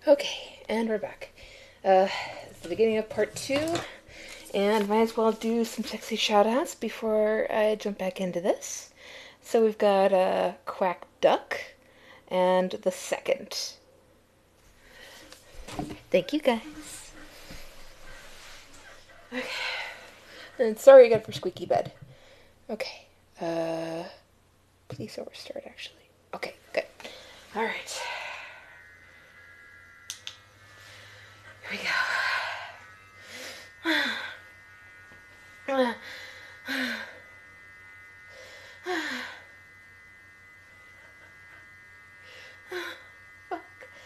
Okay, and we're back. It's the beginning of part 2, and might as well do some sexy shout-outs before I jump back into this. So we've got Quack Duck and the second. Thank you, guys. Okay. And sorry again for squeaky bed. Okay. Please overstart, actually. Okay, good. Alright. Here we go. Fuck.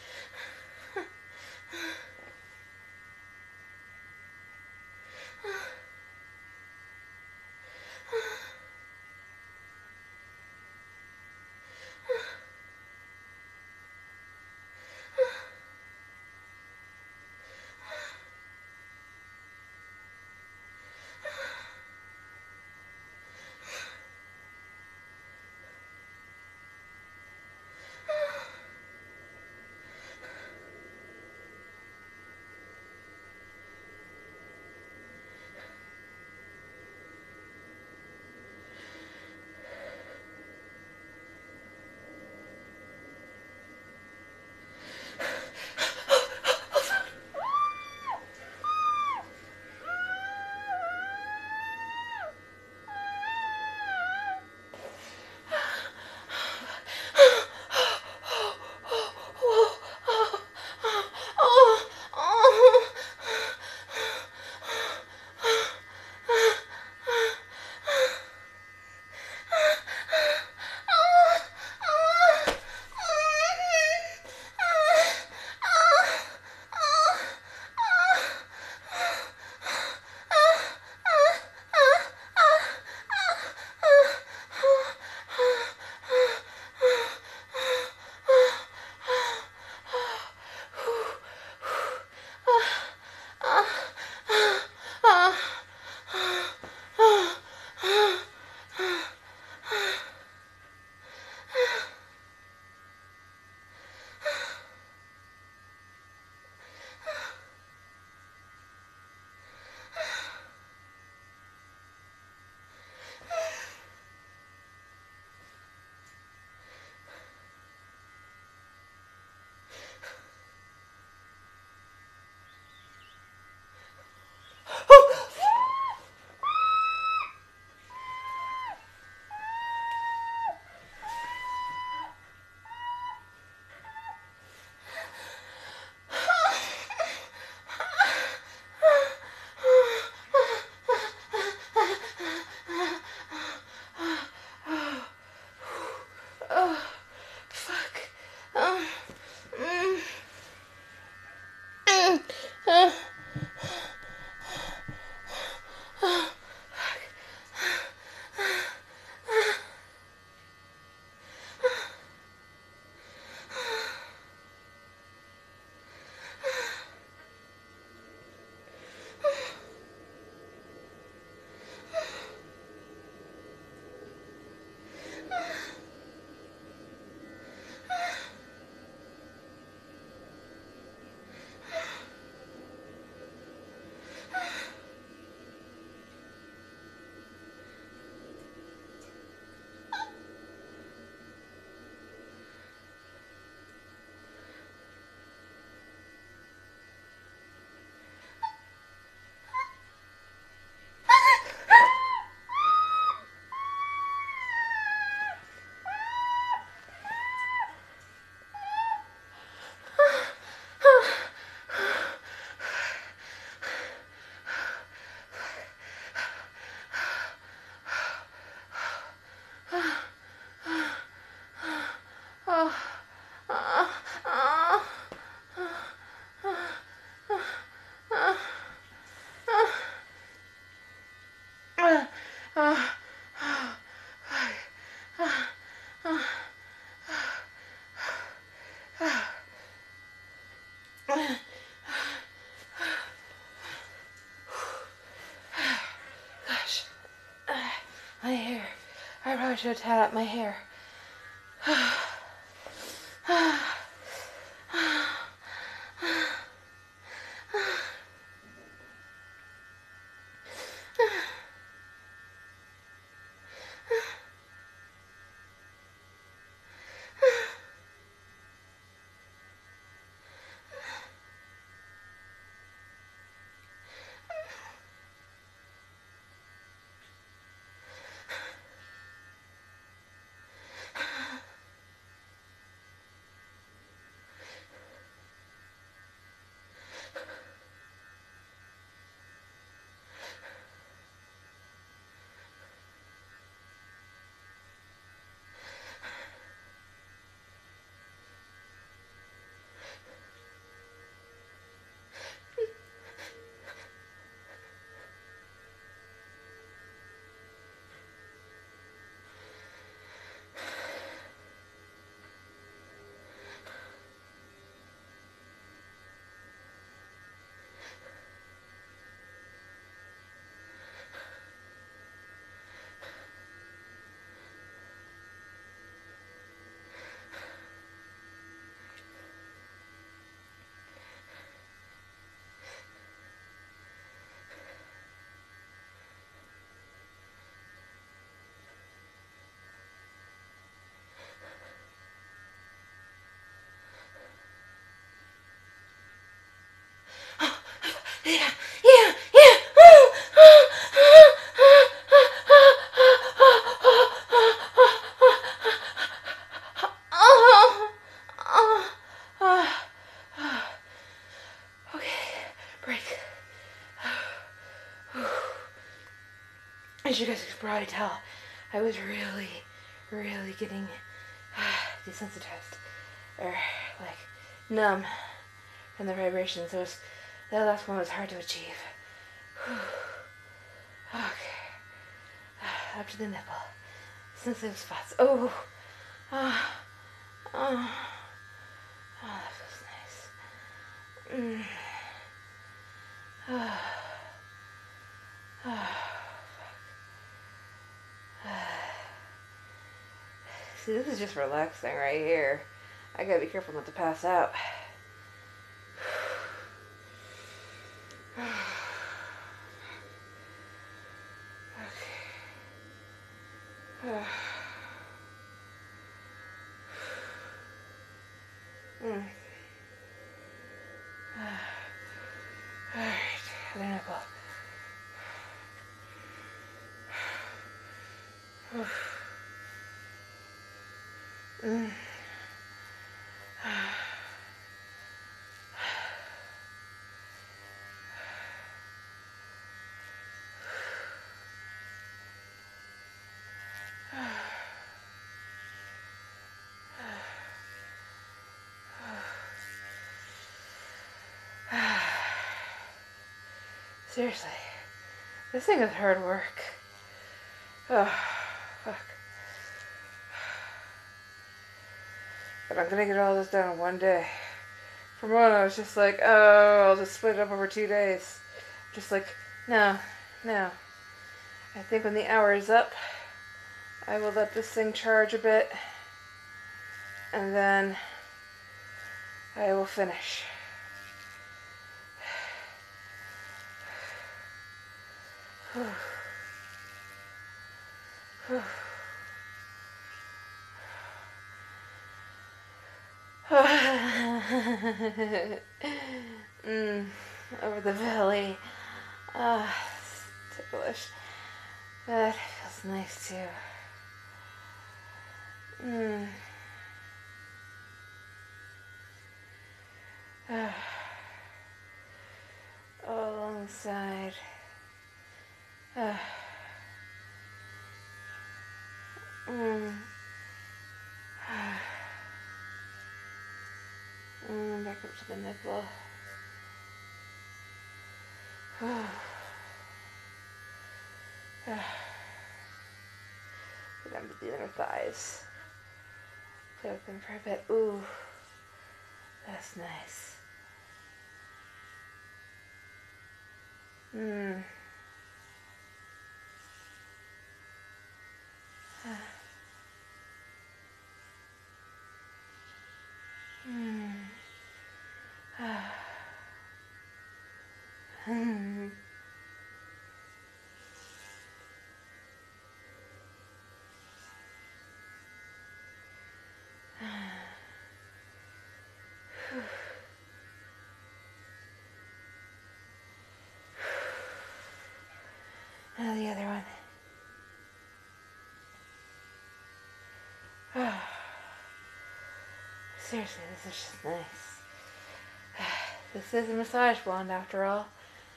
Gosh. My hair. I probably should have tied up my hair. Ah, ah. Okay, break. As you guys can probably tell, I was really getting desensitized or like numb from the vibrations. That last one was hard to achieve. Okay, up to the nipple, sensitive spots. Oh, ah, oh, oh, that feels nice. Oh, oh. See, this is just relaxing right here. I gotta be careful not to pass out. Okay. Alright, other nipple. Seriously, this thing is hard work. Oh, fuck. But I'm gonna get all this done in one day. For one, I was just like, oh, I'll just split it up over 2 days. Just like, no. I think when the hour is up, I will let this thing charge a bit, and then I will finish. Over the belly. It's ticklish. That feels nice too. All along the side. Back up to the nipple. Get down to the inner thighs. Play with them for a bit. Ooh, that's nice. Now the other one. Seriously, this is just nice. This is a massage wand after all.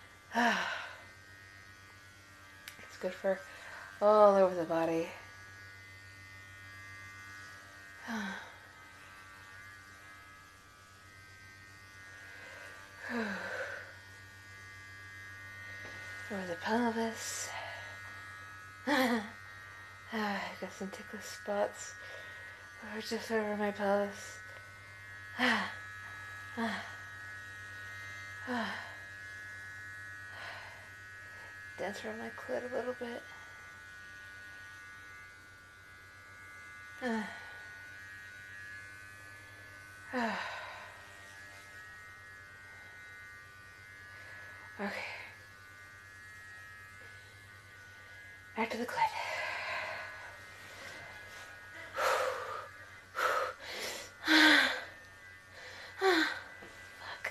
It's good for all over the body. Over the pelvis. I got some ticklish spots just over my pelvis. Dance around my clit a little bit. Okay. Back to the clit. Fuck.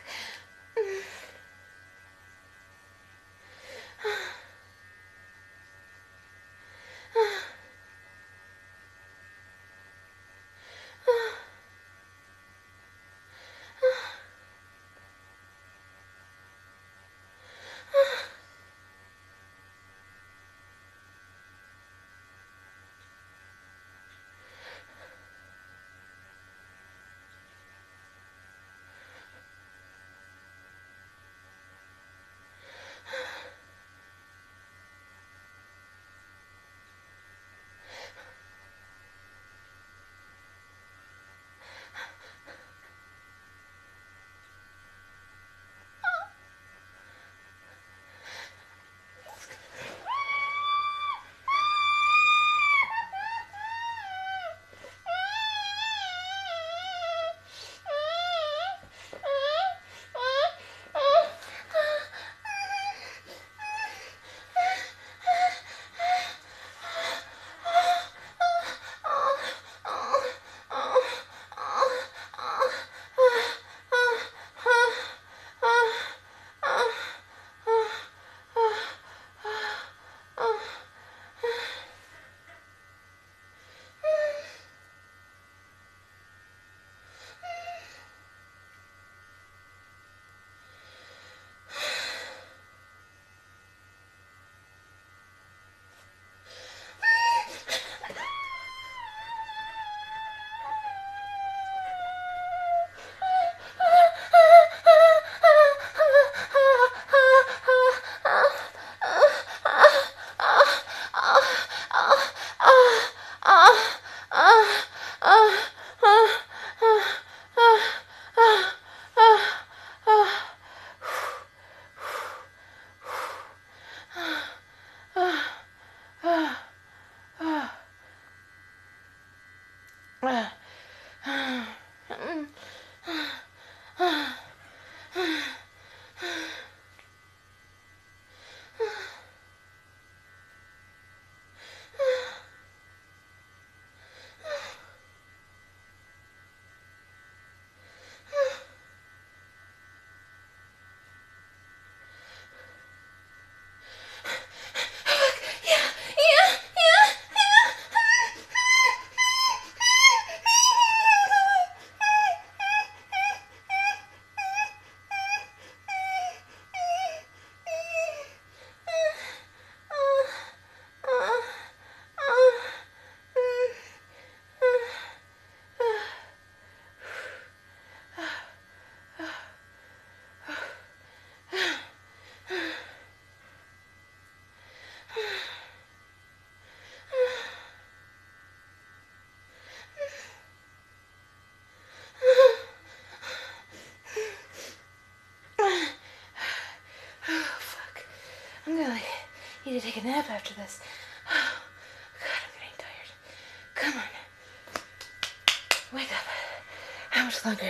I'm gonna need to take a nap after this. Oh, God, I'm getting tired. Come on. Wake up. How much longer?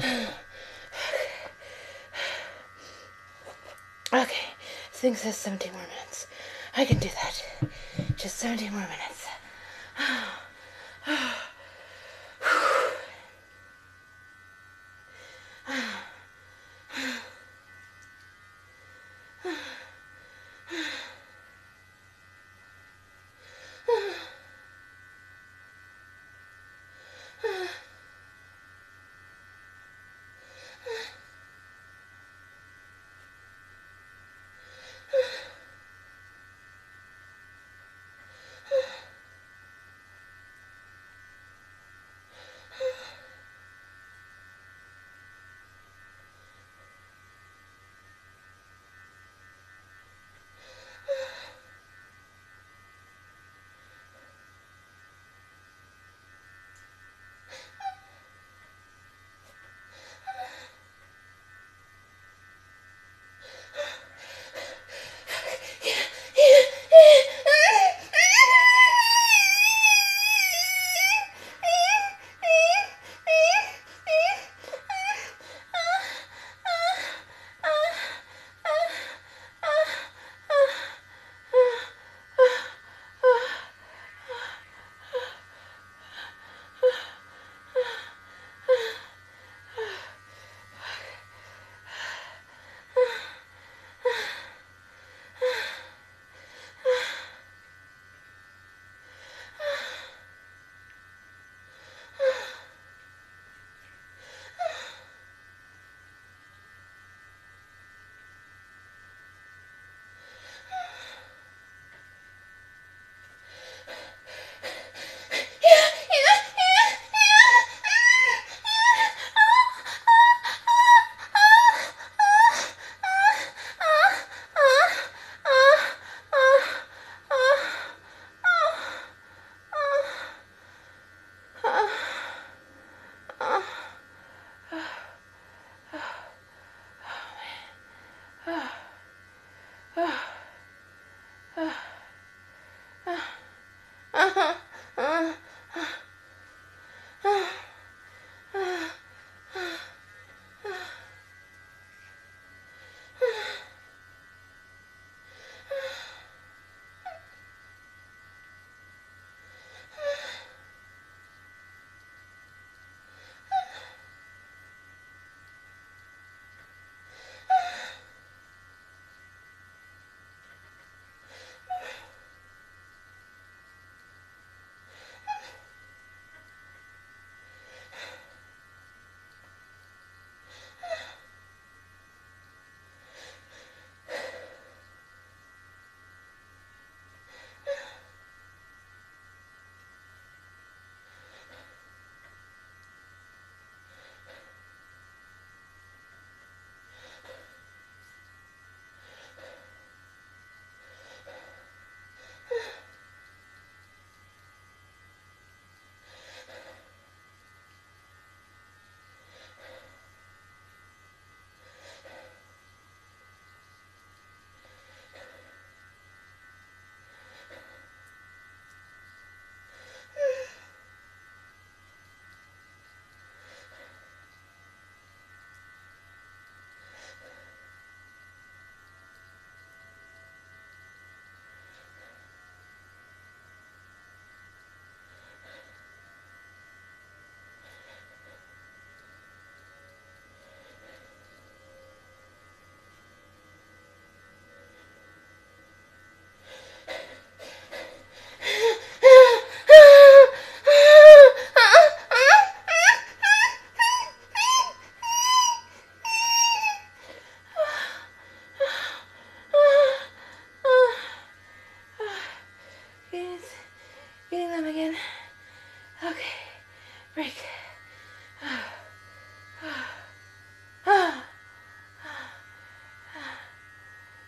Okay, this thing says 17 more minutes. I can do that. Just 17 more minutes.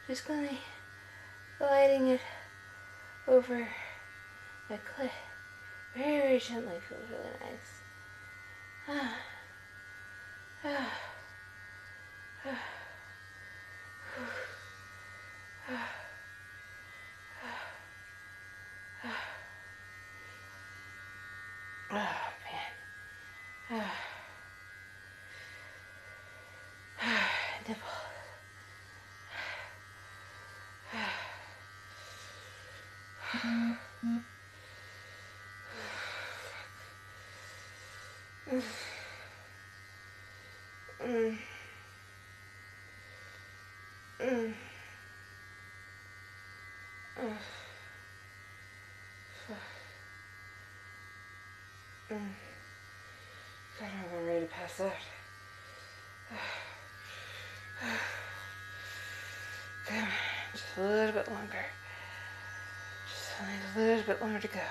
Just gently gliding it over my clit. Very, very gently. Feels really nice. Oh man. Nipple. God, I'm ready to pass out. Come on, just a little bit longer. Just only a little bit longer to go.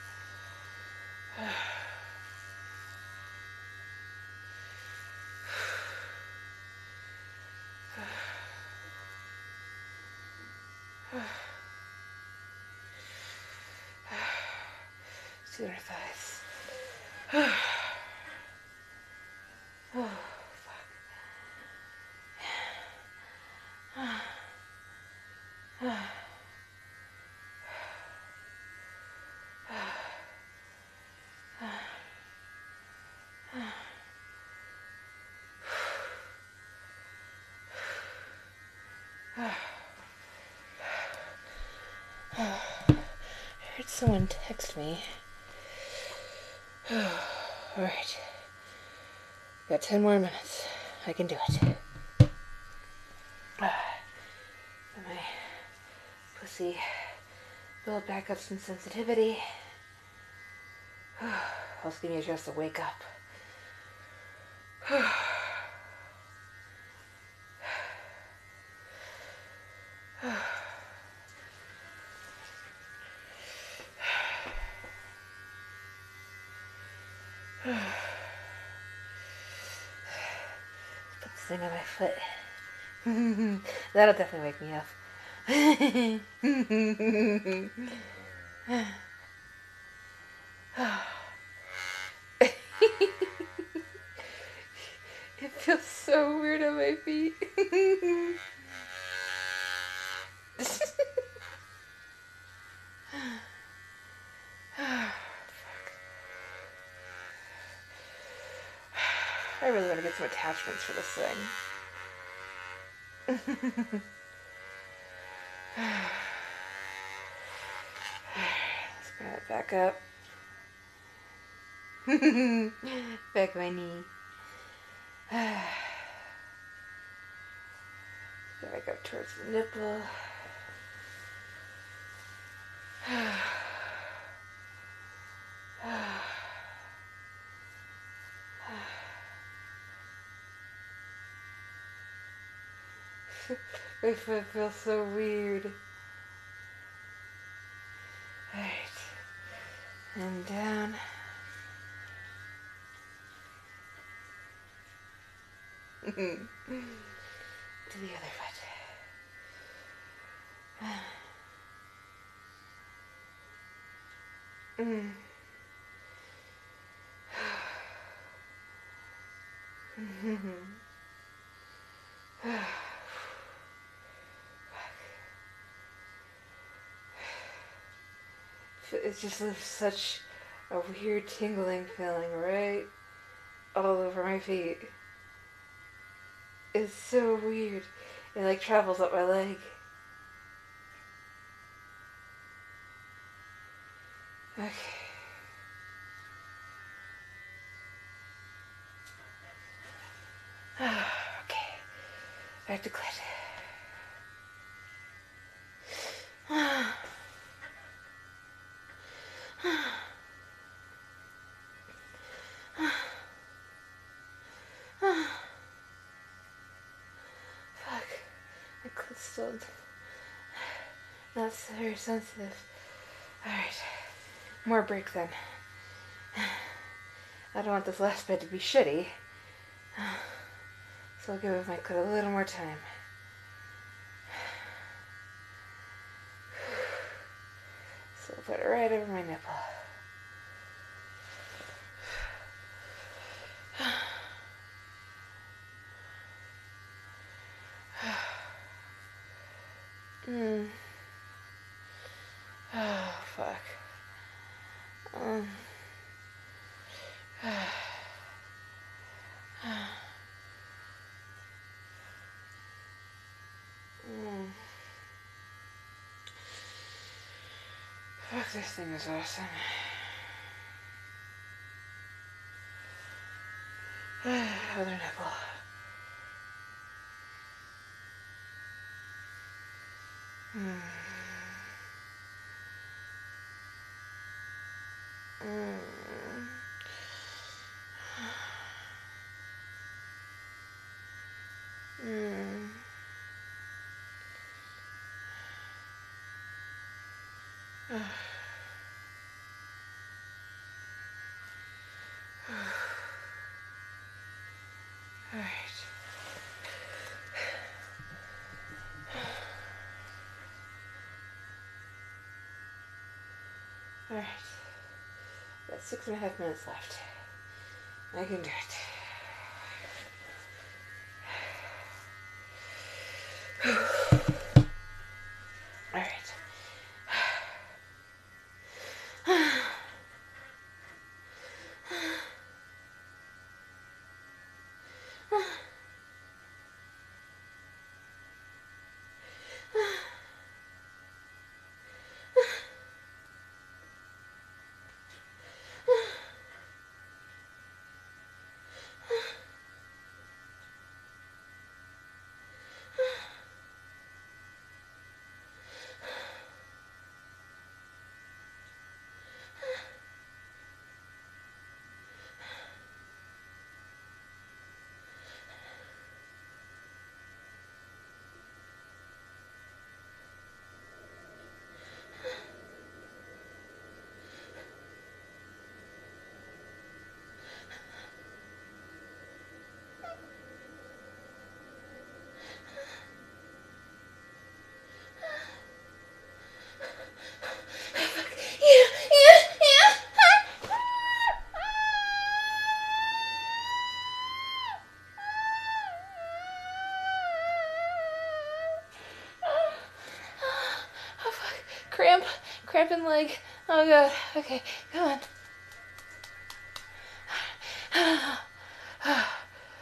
See our thighs. Oh, fuck. I heard someone text me. Alright. Got 10 more minutes. I can do it. My pussy build back up some sensitivity. Also give me a chance to wake up. Put this thing on my foot. That'll definitely wake me up. It feels so weird on my feet. I really want to get some attachments for this thing. Let's bring it back up. Back my knee. Go back up towards the nipple. My foot feels so weird. Alright. And down. To the other foot. It's just such a weird tingling feeling right all over my feet. It's so weird. It like travels up my leg. Okay. Okay. Back to clit. Fuck. My clit's still not very sensitive. Alright. More break then. I don't want this last bit to be shitty. So I'll give my clit a little more time. right over my nipple. Oh, fuck. Fuck, this thing is awesome. Other nipple. Alright. Alright. Got 6.5 minutes left. I can do it. Alright. Cramping leg. Oh god. Okay, come on.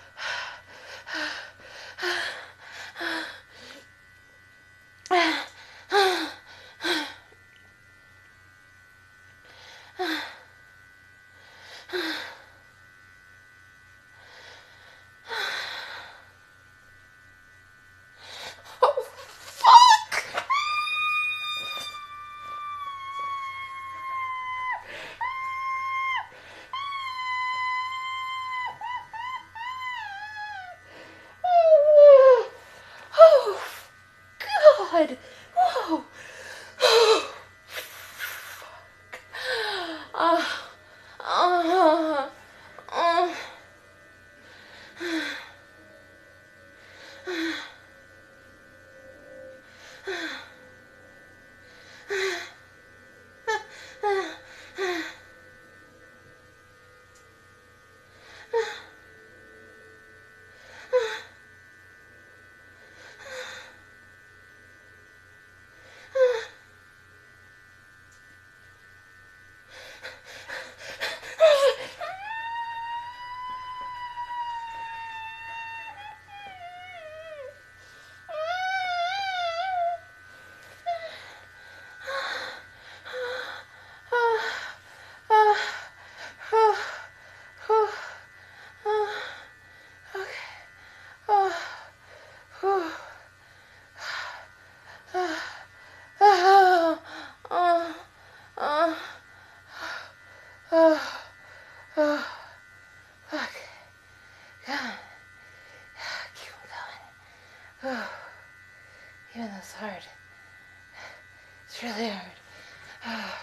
God! Whoa! Oh, fuck. Even though it's hard. It's really hard.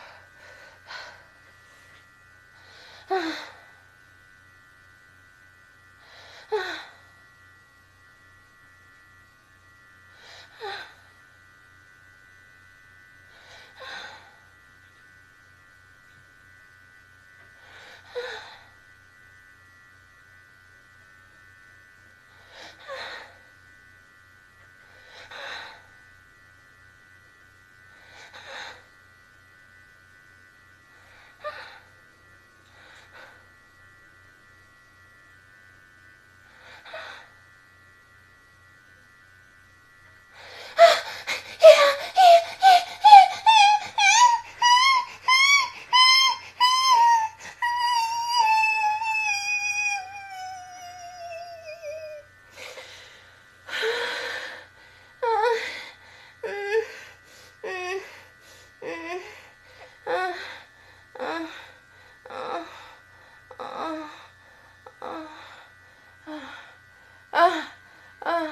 Uh,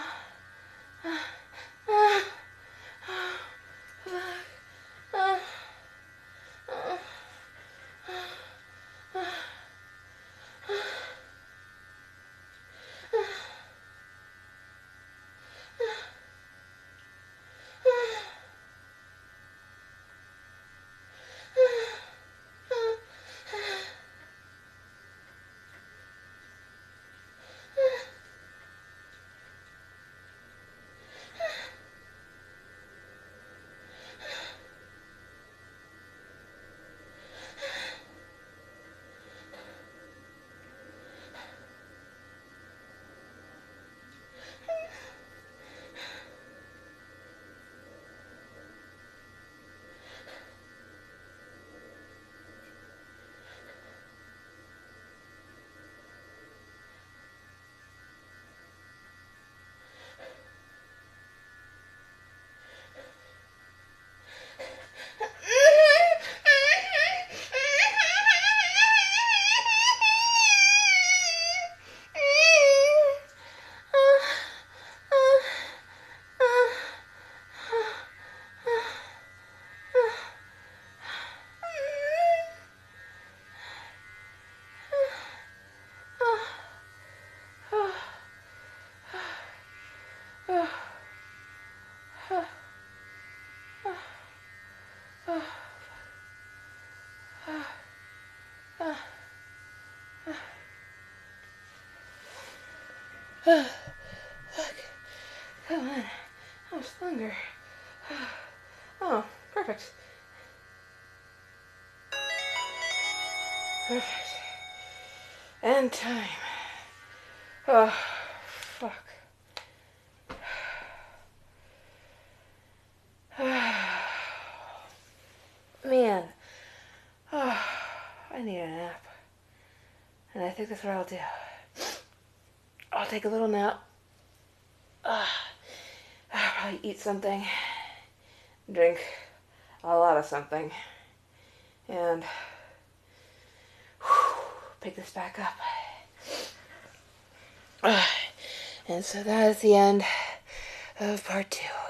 uh, uh, Come on. How much longer? Oh, perfect. Perfect. And time. Oh, fuck. Man. Oh, I need a nap. And I think that's what I'll do. I'll take a little nap. I'll probably eat something. Drink a lot of something. And pick this back up. And so that is the end of part 2.